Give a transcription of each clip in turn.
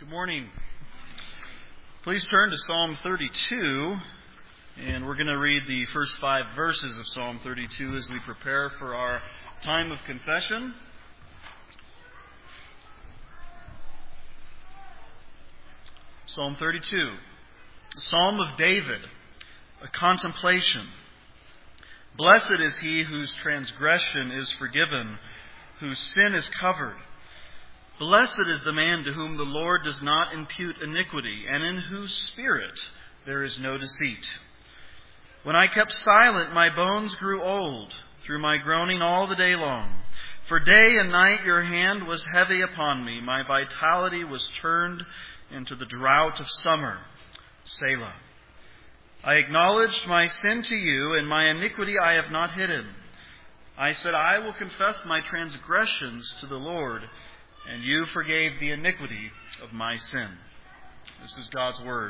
Good morning. Please turn to Psalm 32, and we're going to read the first 5 verses of Psalm 32 as we prepare for our time of confession. Psalm 32, a Psalm of David, a contemplation. Blessed is he whose transgression is forgiven, whose sin is covered. Blessed is the man to whom the Lord does not impute iniquity, and in whose spirit there is no deceit. When I kept silent, my bones grew old through my groaning all the day long. For day and night your hand was heavy upon me. My vitality was turned into the drought of summer. Selah. I acknowledged my sin to you, and my iniquity I have not hidden. I said, I will confess my transgressions to the Lord, and you forgave the iniquity of my sin. This is God's Word.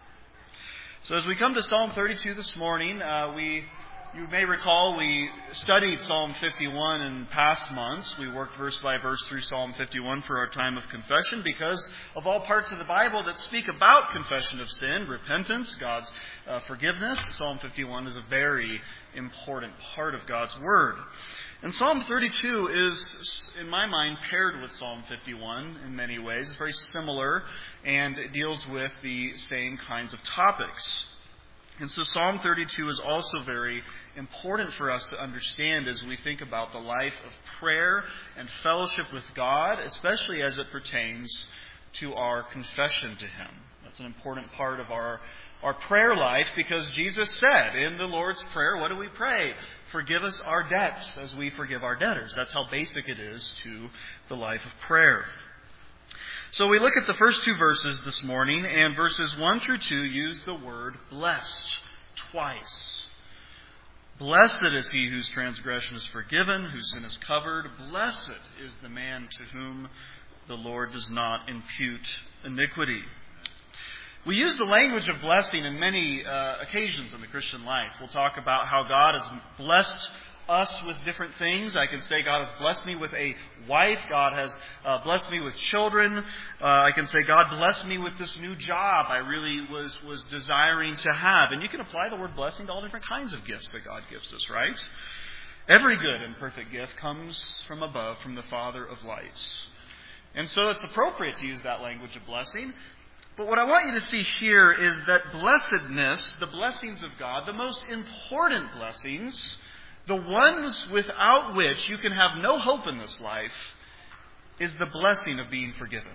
So as we come to Psalm 32 this morning, you may recall we studied Psalm 51 in past months. We worked verse by verse through Psalm 51 for our time of confession because of all parts of the Bible that speak about confession of sin, repentance, God's forgiveness. Psalm 51 is a very important part of God's Word. And Psalm 32 is, in my mind, paired with Psalm 51 in many ways. It's very similar and it deals with the same kinds of topics. And so Psalm 32 is also very important for us to understand as we think about the life of prayer and fellowship with God, especially as it pertains to our confession to Him. That's an important part of our prayer life because Jesus said in the Lord's Prayer, what do we pray? Forgive us our debts as we forgive our debtors. That's how basic it is to the life of prayer. So we look at the first 2 verses this morning, and verses 1 through 2 use the word blessed twice. Blessed is he whose transgression is forgiven, whose sin is covered. Blessed is the man to whom the Lord does not impute iniquity. We use the language of blessing in many occasions in the Christian life. We'll talk about how God has blessed us with different things. I can say God has blessed me with a wife. God has blessed me with children. I can say God blessed me with this new job I really was desiring to have. And you can apply the word blessing to all different kinds of gifts that God gives us, right? Every good and perfect gift comes from above, from the Father of lights. And so it's appropriate to use that language of blessing. But what I want you to see here is that blessedness, the blessings of God, the most important blessings, the ones without which you can have no hope in this life, is the blessing of being forgiven.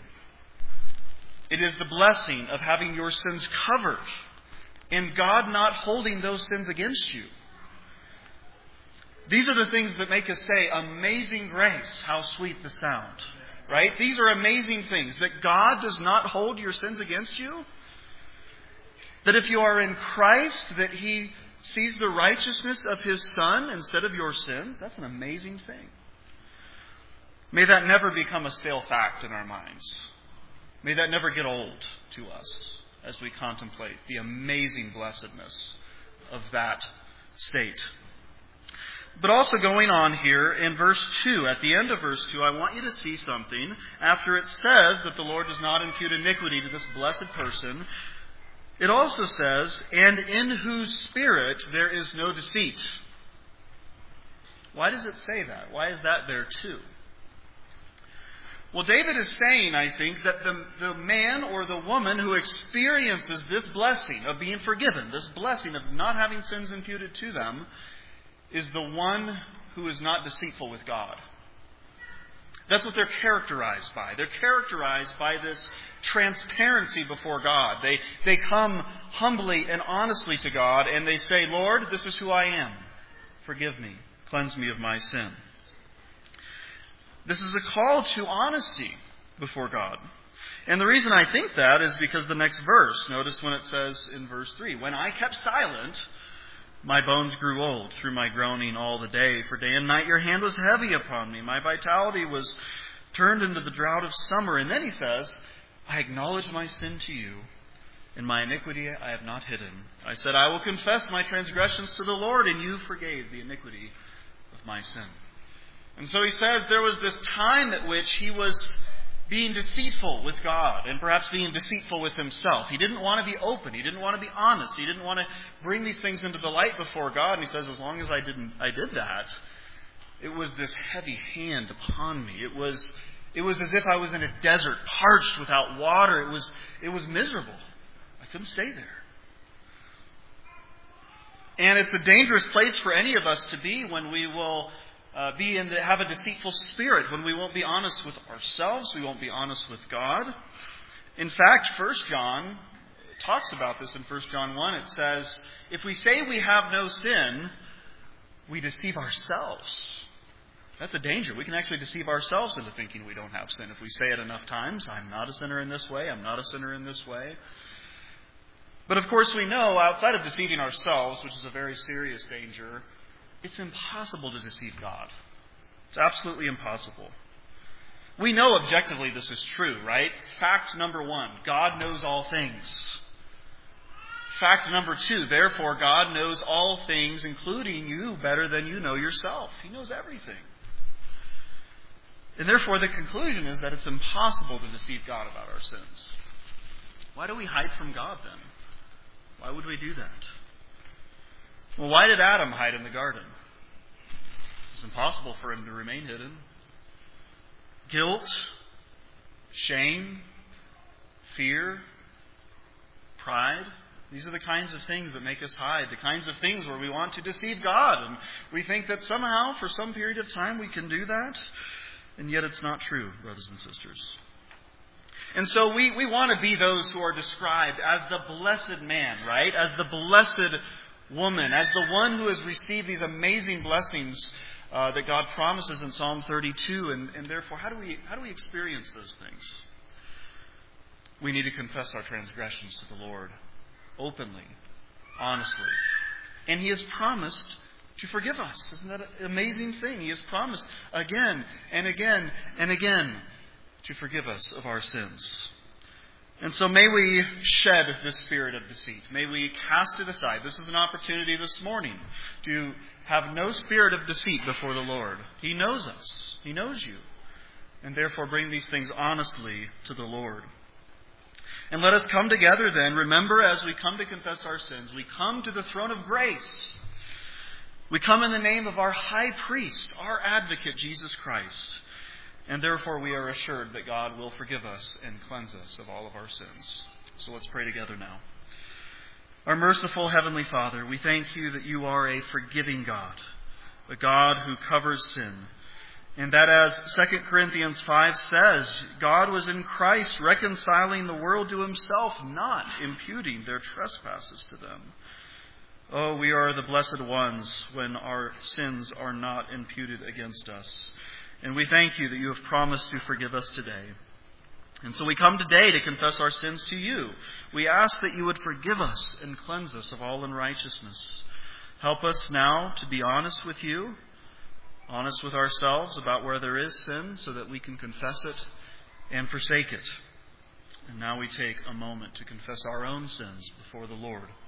It is the blessing of having your sins covered and God not holding those sins against you. These are the things that make us say, amazing grace, how sweet the sound. Right? These are amazing things. That God does not hold your sins against you. That if you are in Christ, that He sees the righteousness of His Son instead of your sins. That's an amazing thing. May that never become a stale fact in our minds. May that never get old to us as we contemplate the amazing blessedness of that state. But also going on here in verse 2, at the end of verse 2, I want you to see something. After it says that the Lord does not impute iniquity to this blessed person, it also says, and in whose spirit there is no deceit. Why does it say that? Why is that there too? Well, David is saying, I think, that the man or the woman who experiences this blessing of being forgiven, this blessing of not having sins imputed to them, is the one who is not deceitful with God. That's what they're characterized by. They're characterized by this transparency before God. They come humbly and honestly to God and they say, Lord, this is who I am. Forgive me. Cleanse me of my sin. This is a call to honesty before God. And the reason I think that is because the next verse, notice when it says in verse 3, when I kept silent, my bones grew old through my groaning all the day. For day and night your hand was heavy upon me. My vitality was turned into the drought of summer. And then he says, I acknowledge my sin to you, and my iniquity I have not hidden. I said, I will confess my transgressions to the Lord, and you forgave the iniquity of my sin. And so he says there was this time at which he was being deceitful with God and perhaps being deceitful with himself. He didn't want to be open. He didn't want to be honest. He didn't want to bring these things into the light before God. And he says, as long as I did that, it was this heavy hand upon me. It was as if I was in a desert, parched without water. It was miserable. I couldn't stay there. And it's a dangerous place for any of us to be when we will have a deceitful spirit, when we won't be honest with ourselves, we won't be honest with God. In fact, 1 John talks about this in 1 John 1. It says, if we say we have no sin, we deceive ourselves. That's a danger. We can actually deceive ourselves into thinking we don't have sin. If we say it enough times, I'm not a sinner in this way, I'm not a sinner in this way. But of course we know, outside of deceiving ourselves, which is a very serious danger, it's impossible to deceive God. It's absolutely impossible. We know objectively this is true, right? Fact number 1, God knows all things. Fact number 2, therefore God knows all things, including you, better than you know yourself. He knows everything. And therefore the conclusion is that it's impossible to deceive God about our sins. Why do we hide from God then? Why would we do that? Well, why did Adam hide in the garden? It's impossible for him to remain hidden. Guilt, shame, fear, pride. These are the kinds of things that make us hide, the kinds of things where we want to deceive God. And we think that somehow, for some period of time, we can do that. And yet it's not true, brothers and sisters. And so we want to be those who are described as the blessed man, right? As the blessed woman, as the one who has received these amazing blessings that God promises in Psalm 32. And therefore, how do we experience those things? We need to confess our transgressions to the Lord openly, honestly. And He has promised to forgive us. Isn't that an amazing thing? He has promised again and again and again to forgive us of our sins. And so may we shed this spirit of deceit. May we cast it aside. This is an opportunity this morning to have no spirit of deceit before the Lord. He knows us. He knows you. And therefore bring these things honestly to the Lord. And let us come together then. Remember, as we come to confess our sins, we come to the throne of grace. We come in the name of our high priest, our advocate, Jesus Christ. And therefore we are assured that God will forgive us and cleanse us of all of our sins. So let's pray together now. Our merciful Heavenly Father, we thank you that you are a forgiving God, a God who covers sin. And that, as 2 Corinthians 5 says, God was in Christ reconciling the world to Himself, not imputing their trespasses to them. Oh, we are the blessed ones when our sins are not imputed against us. And we thank you that you have promised to forgive us today. And so we come today to confess our sins to you. We ask that you would forgive us and cleanse us of all unrighteousness. Help us now to be honest with you, honest with ourselves about where there is sin, so that we can confess it and forsake it. And now we take a moment to confess our own sins before the Lord.